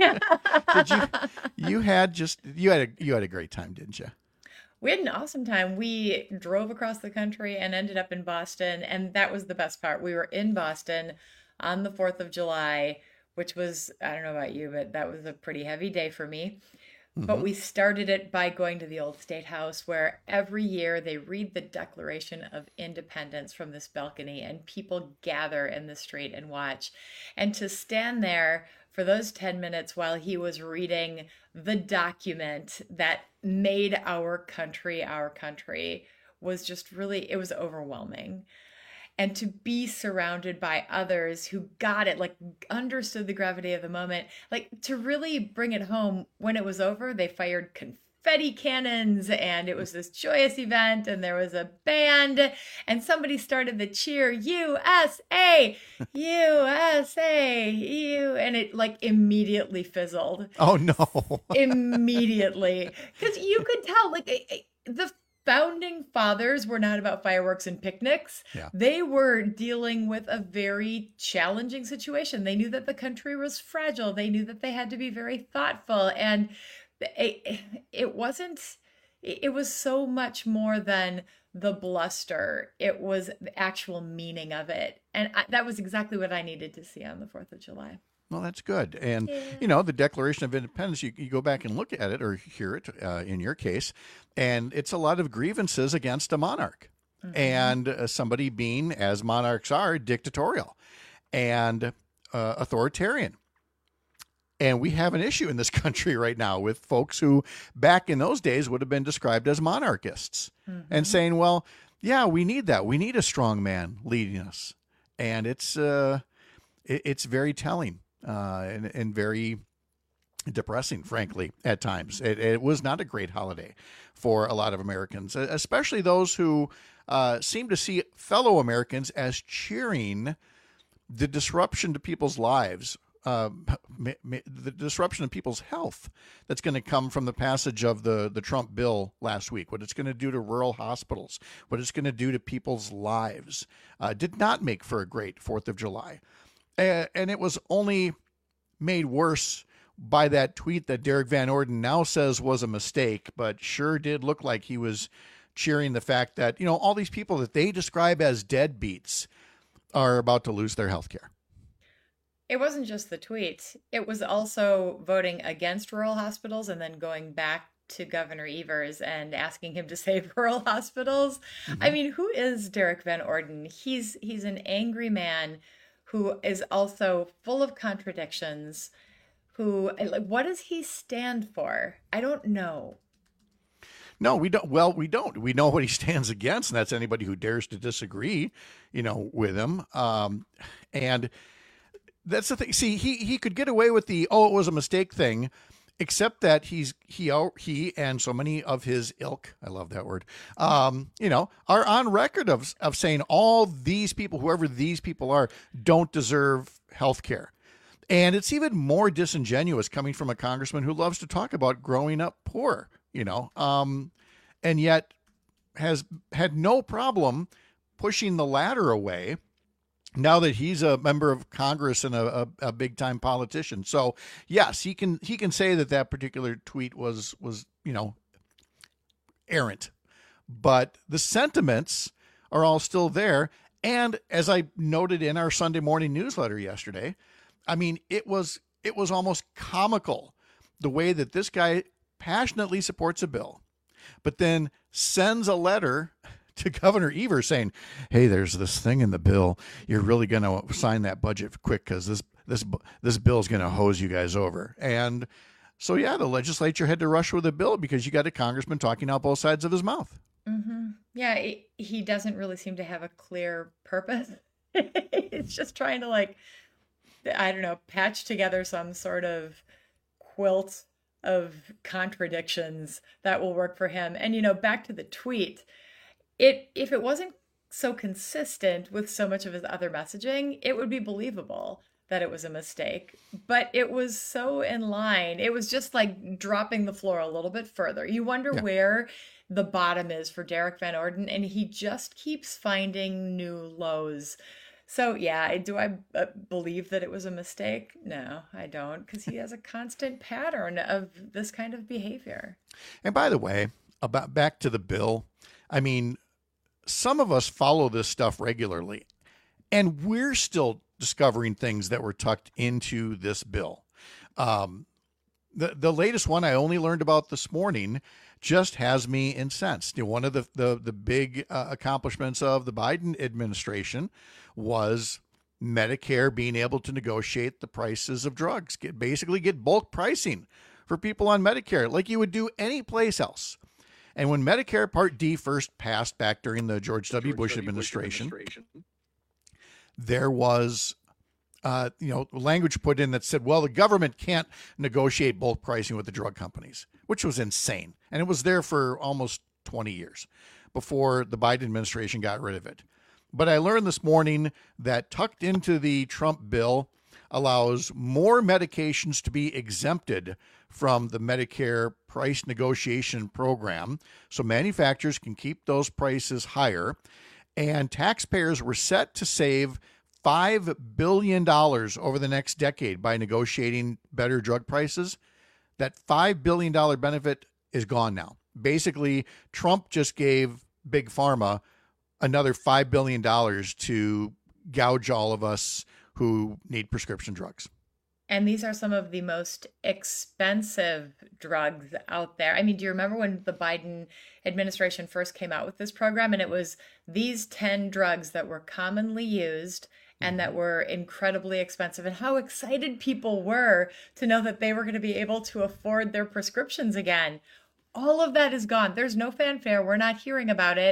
You had a great time, didn't you? We had an awesome time. We drove across the country and ended up in Boston, and that was the best part. We were in Boston on the 4th of July, which was, I don't know about you, but that was a pretty heavy day for me. Mm-hmm. But we started it by going to the Old State House, where every year they read the Declaration of Independence from this balcony, and people gather in the street and watch. And to stand there for those 10 minutes while he was reading the document that made our country was just really, it was overwhelming. And to be surrounded by others who got it, like understood the gravity of the moment, like to really bring it home, when it was over, they fired confetti cannons and it was this joyous event and there was a band and somebody started the cheer, USA, USA, and it like immediately fizzled. Oh no. Immediately. Because you could tell like the founding fathers were not about fireworks and picnics. Yeah. They were dealing with a very challenging situation. They knew that the country was fragile. They knew that they had to be very thoughtful. And it was so much more than the bluster. It was the actual meaning of it. And that was exactly what I needed to see on the 4th of July. Well, that's good. And, the Declaration of Independence, you go back and look at it or hear it in your case, and it's a lot of grievances against a monarch. Mm-hmm. And somebody being, as monarchs are, dictatorial and authoritarian. And we have an issue in this country right now with folks who back in those days would have been described as monarchists. Mm-hmm. And saying, well, Yeah, we need that. We need a strong man leading us, and it's very telling and very depressing, frankly, at times. It was not a great holiday for a lot of Americans, especially those who seem to see fellow Americans as cheering the disruption to people's lives, the disruption of people's health that's going to come from the passage of the Trump bill last week, what it's going to do to rural hospitals, what it's going to do to people's lives, did not make for a great 4th of July. And it was only made worse by that tweet that Derek Van Orden now says was a mistake, but sure did look like he was cheering the fact that, all these people that they describe as deadbeats are about to lose their health care. It wasn't just the tweet. It was also voting against rural hospitals and then going back to Governor Evers and asking him to save rural hospitals. Mm-hmm. I mean, who is Derek Van Orden? He's an angry man who is also full of contradictions. What does he stand for? I don't know. No, we don't. Well, we don't. We know what he stands against, and that's anybody who dares to disagree, with him. And that's the thing. See, he could get away with the, it was a mistake thing, except that he and so many of his ilk, I love that word, are on record of saying all these people, whoever these people are, don't deserve health care. And it's even more disingenuous coming from a congressman who loves to talk about growing up poor, and yet has had no problem pushing the ladder away now that he's a member of Congress and a big time politician. So yes, he can say that particular tweet was errant, but the sentiments are all still there. And as I noted in our Sunday morning newsletter yesterday, I mean, it was almost comical the way that this guy passionately supports a bill, but then sends a letter to Governor Evers saying, "Hey, there's this thing in the bill. You're really going to sign that budget quick because this bill is going to hose you guys over." And so, yeah, the legislature had to rush with a bill because you got a congressman talking out both sides of his mouth. Mm-hmm. Yeah, he doesn't really seem to have a clear purpose. It's just trying to patch together some sort of quilt of contradictions that will work for him. And, back to the tweet, if it wasn't so consistent with so much of his other messaging, it would be believable that it was a mistake. But it was so in line. It was just like dropping the floor a little bit further. You wonder where the bottom is for Derek Van Orden, and he just keeps finding new lows. So, yeah, do I believe that it was a mistake? No, I don't, because he has a constant pattern of this kind of behavior. And by the way, back to the bill, I mean, some of us follow this stuff regularly, and we're still discovering things that were tucked into this bill. The latest one I only learned about this morning just has me incensed. One of the big accomplishments of the Biden administration was Medicare being able to negotiate the prices of drugs, basically get bulk pricing for people on Medicare like you would do any place else. And when Medicare Part D first passed back during the George W. Bush administration, there was language put in that said, well, the government can't negotiate bulk pricing with the drug companies, which was insane. And it was there for almost 20 years before the Biden administration got rid of it. But I learned this morning that tucked into the Trump bill allows more medications to be exempted from the Medicare price negotiation program, so manufacturers can keep those prices higher. And taxpayers were set to save $5 billion over the next decade by negotiating better drug prices. That $5 billion benefit is gone now. Basically, Trump just gave Big Pharma another $5 billion to gouge all of us who need prescription drugs. And these are some of the most expensive drugs out there. I mean, do you remember when the Biden administration first came out with this program, and it was these 10 drugs that were commonly used and that were incredibly expensive, and how excited people were to know that they were going to be able to afford their prescriptions again? All of that is gone. There's no fanfare. We're not hearing about it.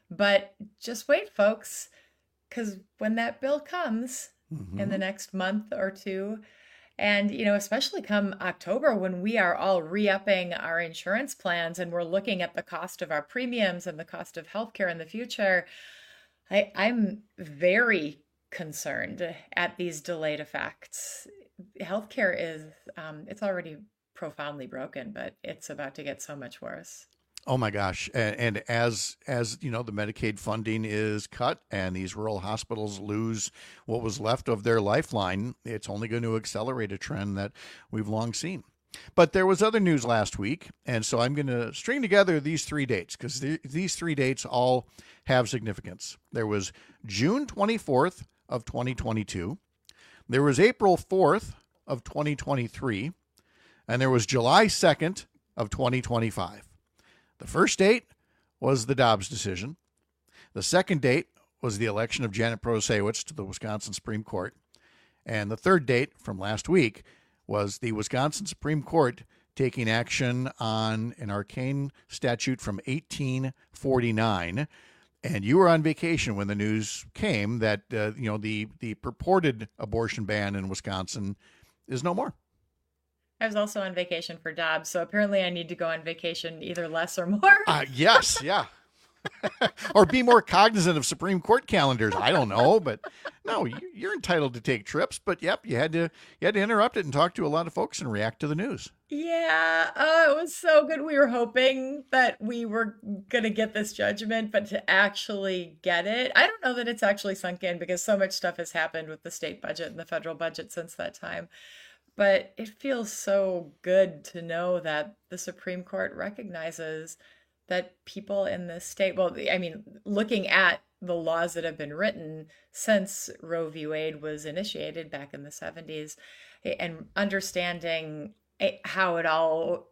But just wait, folks, because when that bill comes in the next month or two, and, especially come October when we are all re-upping our insurance plans and we're looking at the cost of our premiums and the cost of healthcare in the future, I'm very concerned at these delayed effects. Healthcare is, it's already profoundly broken, but it's about to get so much worse. Oh my gosh. And as the Medicaid funding is cut and these rural hospitals lose what was left of their lifeline, it's only going to accelerate a trend that we've long seen. But there was other news last week, and so I'm going to string together these 3 dates because these 3 dates all have significance. There was June 24th of 2022. There was April 4th of 2023, and there was July 2nd of 2025. The first date was the Dobbs decision. The second date was the election of Janet Protasiewicz to the Wisconsin Supreme Court. And the third date from last week was the Wisconsin Supreme Court taking action on an arcane statute from 1849. And you were on vacation when the news came that, the purported abortion ban in Wisconsin is no more. I was also on vacation for Dobbs, so apparently I need to go on vacation either less or more. Yes, yeah. Or be more cognizant of Supreme Court calendars. I don't know, but no, you're entitled to take trips. But yep, you had to interrupt it and talk to a lot of folks and react to the news. Yeah, it was so good. We were hoping that we were going to get this judgment, but to actually get it, I don't know that it's actually sunk in because so much stuff has happened with the state budget and the federal budget since that time. But it feels so good to know that the Supreme Court recognizes that people in this state, looking at the laws that have been written since Roe v. Wade was initiated back in the 70s and understanding how it all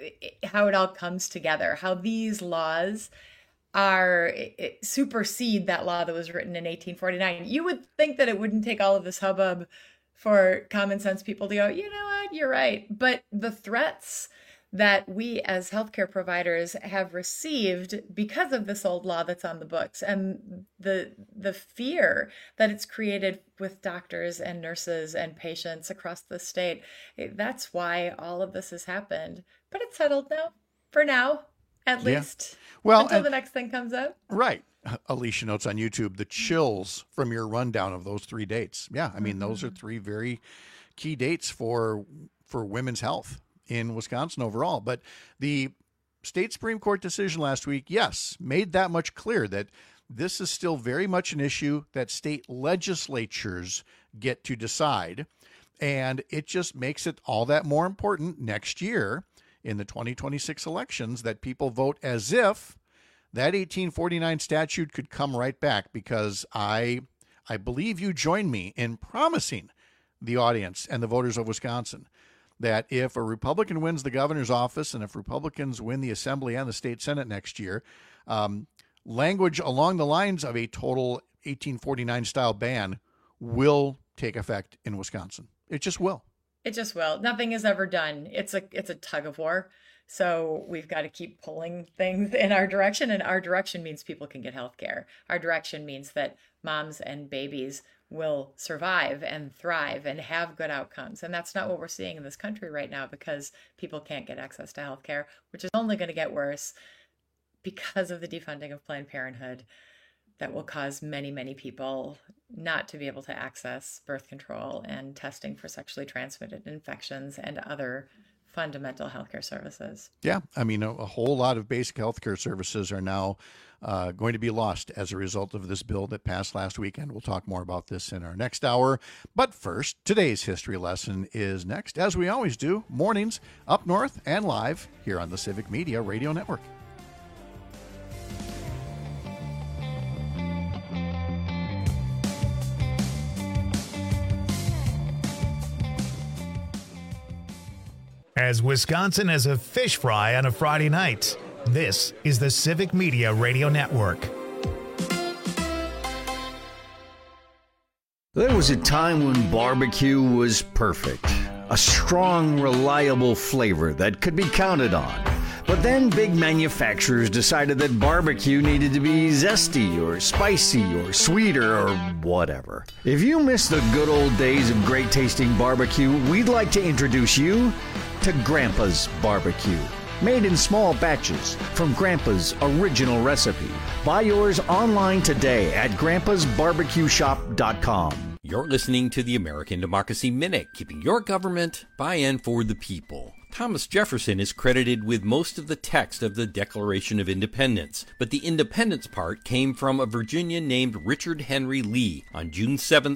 comes together, how these laws supersede that law that was written in 1849. You would think that it wouldn't take all of this hubbub for common sense people to go, you know what, you're right. But the threats that we as healthcare providers have received because of this old law that's on the books and the fear that it's created with doctors and nurses and patients across the state, that's why all of this has happened. But it's settled now, for now, at least, until the next thing comes up. Right. Alicia notes on YouTube the chills from your rundown of those 3 dates. Yeah, those are 3 very key dates for women's health in Wisconsin overall. But the state Supreme Court decision last week, yes, made that much clear that this is still very much an issue that state legislatures get to decide. And it just makes it all that more important next year in the 2026 elections that people vote as if that 1849 statute could come right back, because I believe you join me in promising the audience and the voters of Wisconsin that if a Republican wins the governor's office and if Republicans win the Assembly and the state Senate next year, language along the lines of a total 1849 style ban will take effect in Wisconsin. It just will. It just will. Nothing is ever done. It's a tug of war. So we've got to keep pulling things in our direction, and our direction means people can get health care. Our direction means that moms and babies will survive and thrive and have good outcomes. And that's not what we're seeing in this country right now because people can't get access to health care, which is only going to get worse because of the defunding of Planned Parenthood that will cause many, many people not to be able to access birth control and testing for sexually transmitted infections and other fundamental healthcare services. Yeah, a whole lot of basic healthcare services are now going to be lost as a result of this bill that passed last weekend. We'll talk more about this in our next hour. But first, today's history lesson is next, as we always do, mornings up north and live here on the Civic Media Radio Network. As Wisconsin has a fish fry on a Friday night, this is the Civic Media Radio Network. There was a time when barbecue was perfect. A strong, reliable flavor that could be counted on. But then big manufacturers decided that barbecue needed to be zesty or spicy or sweeter or whatever. If you miss the good old days of great tasting barbecue, we'd like to introduce you to Grandpa's Barbecue. Made in small batches from Grandpa's original recipe. Buy yours online today at grandpasbarbecueshop.com. You're listening to the American Democracy Minute, keeping your government by and for the people. Thomas Jefferson is credited with most of the text of the Declaration of Independence, but the independence part came from a Virginian named Richard Henry Lee on June 7,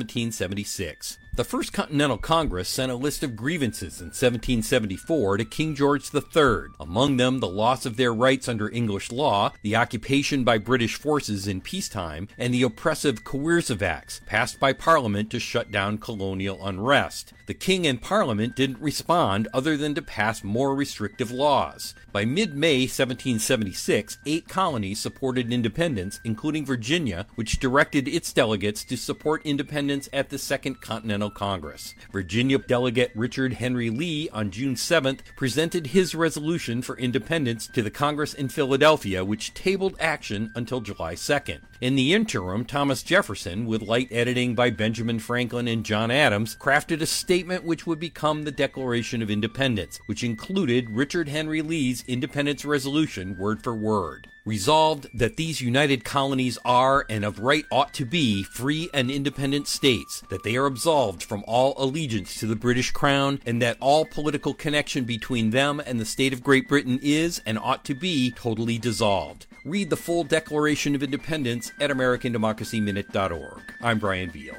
1776. The First Continental Congress sent a list of grievances in 1774 to King George III, among them the loss of their rights under English law, the occupation by British forces in peacetime, and the oppressive Coercive Acts, passed by Parliament to shut down colonial unrest. The King and Parliament didn't respond other than to pass more restrictive laws. By mid-May 1776, 8 colonies supported independence, including Virginia, which directed its delegates to support independence at the Second Continental Congress. Virginia delegate Richard Henry Lee on June 7th presented his resolution for independence to the Congress in Philadelphia, which tabled action until July 2nd. In the interim, Thomas Jefferson, with light editing by Benjamin Franklin and John Adams, crafted a statement which would become the Declaration of Independence, which included Richard Henry Lee's Independence Resolution word for word. Resolved that these united colonies are, and of right ought to be, free and independent states, that they are absolved from all allegiance to the British Crown, and that all political connection between them and the state of Great Britain is, and ought to be, totally dissolved. Read the full Declaration of Independence at AmericanDemocracyMinute.org. I'm Brian Veal.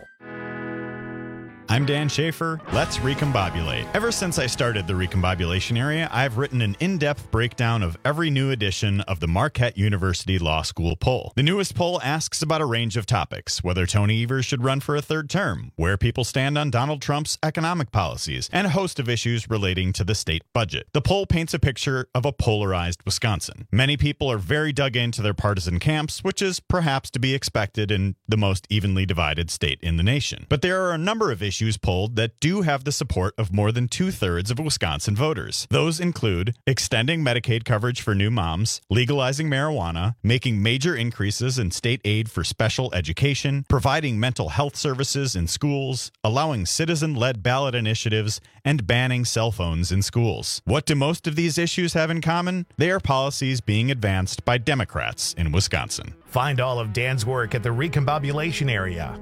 I'm Dan Schaefer. Let's recombobulate. Ever since I started the recombobulation area, I've written an in-depth breakdown of every new edition of the Marquette University Law School poll. The newest poll asks about a range of topics: whether Tony Evers should run for a third term, where people stand on Donald Trump's economic policies, and a host of issues relating to the state budget. The poll paints a picture of a polarized Wisconsin. Many people are very dug into their partisan camps, which is perhaps to be expected in the most evenly divided state in the nation. But there are a number of issues polled that do have the support of more than 2/3 of Wisconsin voters. Those include extending Medicaid coverage for new moms, legalizing marijuana, making major increases in state aid for special education, providing mental health services in schools, allowing citizen-led ballot initiatives, and banning cell phones in schools. What do most of these issues have in common? They are policies being advanced by Democrats in Wisconsin. Find all of Dan's work at the recombobulation area.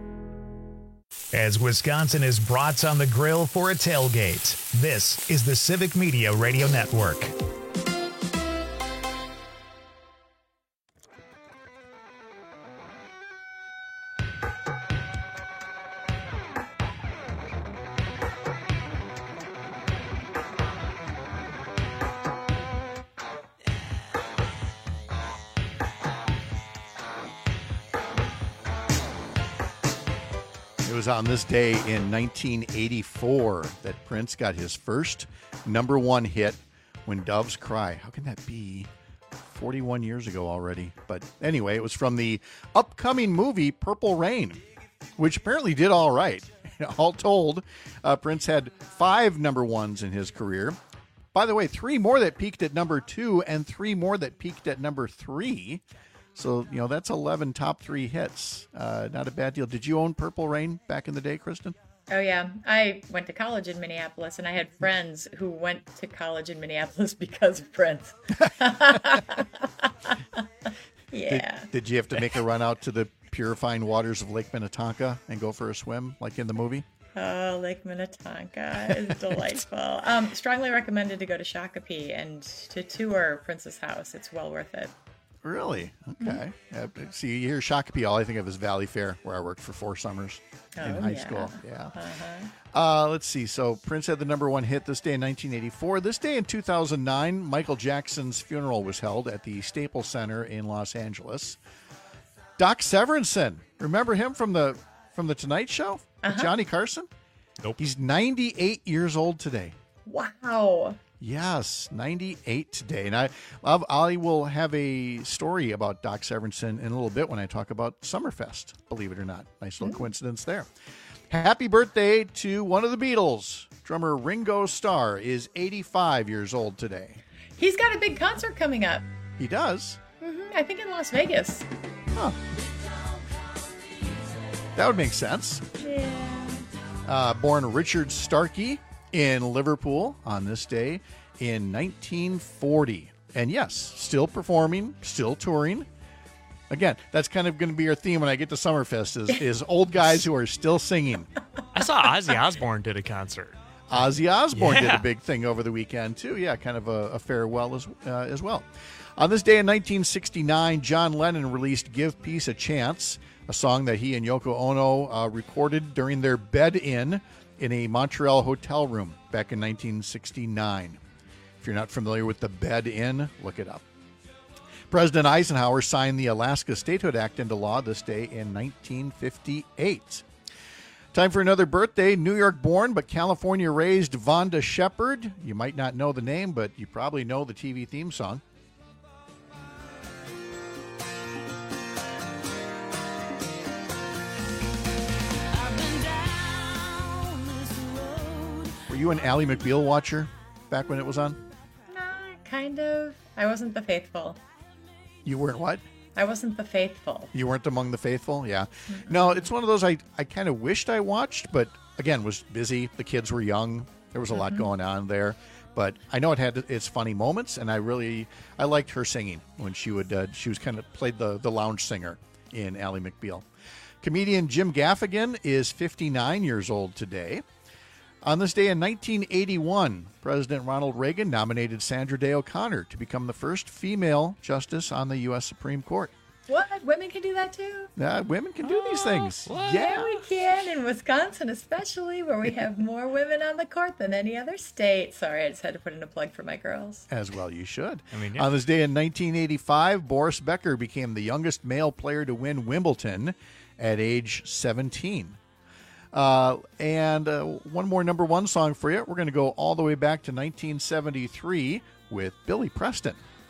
As Wisconsin is brats on the grill for a tailgate, this is the Civic Media Radio Network. It was on this day in 1984 that Prince got his first #1 hit, When Doves Cry. How can that be 41 years ago already? But anyway, it was from the upcoming movie Purple Rain, which apparently did all right. All told, Prince had 5 #1s in his career. By the way, 3 more that peaked at #2 and 3 more that peaked at #3. So, that's 11 top 3 hits. Not a bad deal. Did you own Purple Rain back in the day, Kristen? Oh, yeah. I went to college in Minneapolis, and I had friends who went to college in Minneapolis because of Prince. Yeah. Did you have to make a run out to the purifying waters of Lake Minnetonka and go for a swim like in the movie? Oh, Lake Minnetonka is delightful. Strongly recommended to go to Shakopee and to tour Prince's house. It's well worth it. Really? Okay. See, you hear Shakopee, all I think of is Valley Fair, where I worked for 4 summers in high school. Yeah. Let's see. So Prince had the #1 hit this day in 1984. This day in 2009, Michael Jackson's funeral was held at the Staples Center in Los Angeles. Doc Severinsen, remember him from the Tonight Show? Johnny Carson? Nope. He's 98 years old today. Wow. Yes, 98 today. And I will have a story about Doc Severinsen in a little bit when I talk about Summerfest, believe it or not. Nice little coincidence there. Happy birthday to one of the Beatles. Drummer Ringo Starr is 85 years old today. He's got a big concert coming up. He does? I think in Las Vegas. Huh. That would make sense. Yeah. Born Richard Starkey in Liverpool on this day in 1940. And yes, still performing, still touring. Again, that's kind of going to be our theme when I get to Summerfest is old guys who are still singing. I saw Ozzy Osbourne did a concert. Ozzy Osbourne did a big thing over the weekend, too. Yeah, kind of a farewell as well. On this day in 1969, John Lennon released Give Peace a Chance, a song that he and Yoko Ono recorded during their bed-in a Montreal hotel room back in 1969. If you're not familiar with the bed-in, look it up. President Eisenhower signed the Alaska Statehood Act into law this day in 1958. Time for another birthday. New York-born but California-raised Vonda Shepard. You might not know the name, but you probably know the TV theme song. Were you an Ally McBeal watcher back when it was on? Kind of. I wasn't the faithful. You weren't what? I wasn't the faithful. You weren't among the faithful? Yeah. No, it's one of those I kind of wished I watched, but again, was busy. The kids were young. There was a lot going on there. But I know it had its funny moments, and I liked her singing when she was kind of played the lounge singer in Ally McBeal. Comedian Jim Gaffigan is 59 years old today. On this day in 1981, President Ronald Reagan nominated Sandra Day O'Connor to become the first female justice on the U.S. Supreme Court. What? Women can do that too? Women can do these things. Yeah, we can. In Wisconsin especially, where we have more women on the court than any other state. Sorry, I just had to put in a plug for my girls. As well you should. Yeah. On this day in 1985, Boris Becker became the youngest male player to win Wimbledon at age 17. And one more number one song for you. We're going to go all the way back to 1973 with Billy Preston.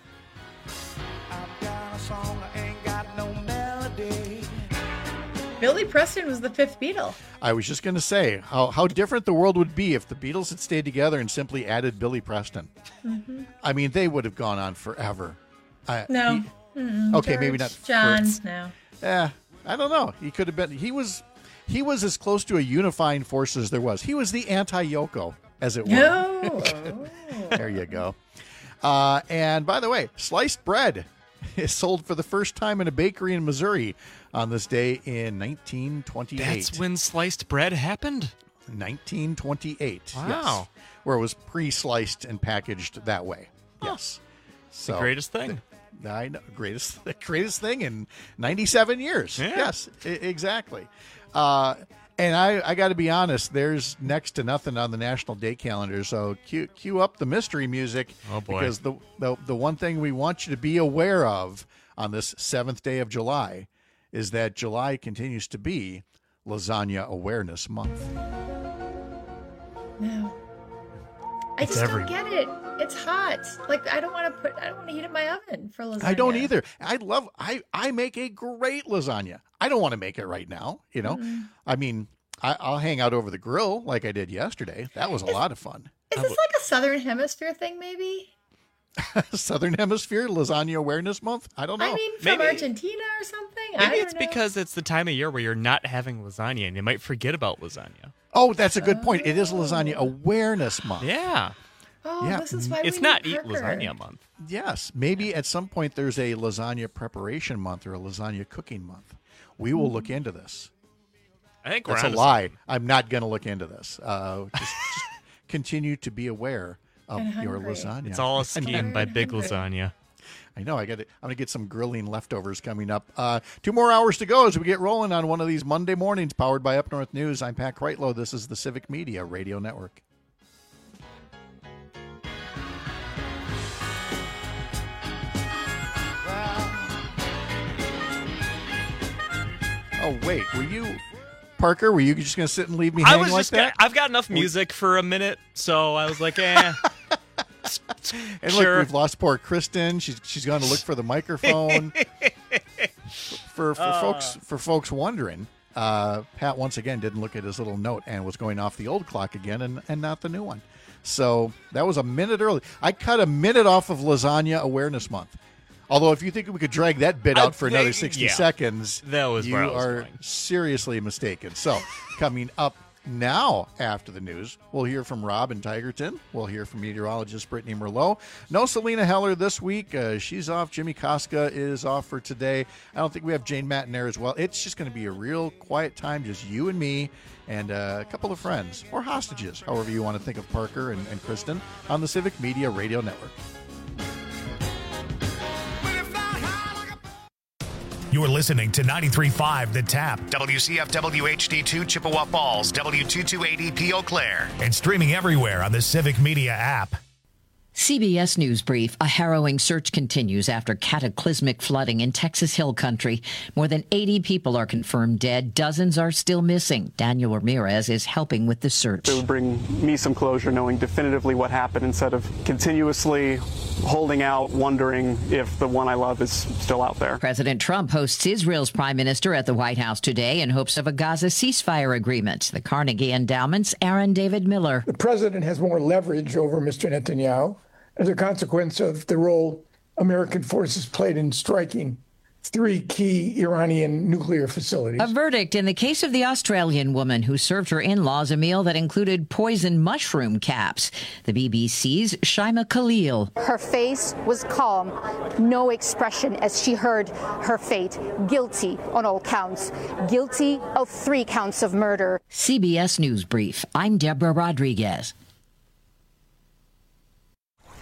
Billy Preston was the fifth Beatle. I was just going to say how different the world would be if the Beatles had stayed together and simply added Billy Preston. Mm-hmm. I mean, they would have gone on forever. No. Okay, George, maybe not. John, no. I don't know. He could have been. He was as close to a unifying force as there was. He was the anti-Yoko, as it were. No. There you go. And by the way, sliced bread is sold for the first time in a bakery in Missouri on this day in 1928. That's when sliced bread happened? 1928. Wow. Yes, where it was pre-sliced and packaged that way. Yes. So the greatest thing. I know, the greatest thing in 97 years. Yeah. Yes, exactly. And I got to be honest, there's next to nothing on the National Day calendar. So cue up the mystery music. Oh boy! Because the one thing we want you to be aware of on this 7th day of July is that July continues to be Lasagna Awareness Month. No. I just don't get it. It's hot. Like I don't want to heat up my oven for lasagna. I don't either. I make a great lasagna. I don't want to make it right now, you know. I mean, I'll hang out over the grill like I did yesterday. That was a lot of fun. Is this like a Southern Hemisphere thing, maybe? Southern Hemisphere Lasagna Awareness Month? I don't know. I mean, from Argentina or something? Maybe it's because it's the time of year where you're not having lasagna and you might forget about lasagna. Oh, that's a good point. It is Lasagna Awareness Month. Yeah. Oh, Yeah. this is why It's we not need Eat Parker. Lasagna Month. Yes. Maybe at some point there's a lasagna preparation month or a lasagna cooking month. We will look into this. I think That's we're a onto lie. I'm not going to look into this. Just continue to be aware of And your hungry. lasagna. It's all a scheme by Big hungry. Lasagna. I know. I'm going to get some grilling leftovers coming up. 2 more hours to go as we get rolling on one of these Monday mornings powered by Up North News. I'm Pat Kreitlow. This is the Civic Media Radio Network. Oh, wait. Parker, were you just going to sit and leave me hanging like that? I've got enough music for a minute, so I was like, eh. And Sure. look, we've lost poor Kristen. She's gone to look for the microphone. For folks wondering, Pat once again didn't look at his little note and was going off the old clock again and not the new one. So that was a minute early. I cut a minute off of Lasagna Awareness Month. Although, if you think we could drag that bit out for another 60 seconds, that was you are going. seriously mistaken. So, coming up now after the news, we'll hear from Rob in Tigerton. We'll hear from meteorologist Brittany Merlot. No Selena Heller this week. She's off. Jimmy Koska is off for today. I don't think we have Jane Matinair as well. It's just going to be a real quiet time, just you and me and a couple of friends, or hostages, however you want to think of Parker and Kristen, on the Civic Media Radio Network. You're listening to 93.5 The Tap, WCFW HD2 Chippewa Falls, W228EP Eau Claire, and streaming everywhere on the Civic Media app. CBS News Brief. A harrowing search continues after cataclysmic flooding in Texas Hill Country. More than 80 people are confirmed dead. Dozens are still missing. Daniel Ramirez is helping with the search. It would bring me some closure knowing definitively what happened instead of continuously holding out, wondering if the one I love is still out there. President Trump hosts Israel's prime minister at the White House today in hopes of a Gaza ceasefire agreement. The Carnegie Endowment's Aaron David Miller. The president has more leverage over Mr. Netanyahu as a consequence of the role American forces played in striking 3 key Iranian nuclear facilities. A verdict in the case of the Australian woman who served her in-laws a meal that included poisoned mushroom caps. The BBC's Shaima Khalil. Her face was calm, no expression as she heard her fate. Guilty on all counts. Guilty of 3 counts of murder. CBS News Brief. I'm Deborah Rodriguez.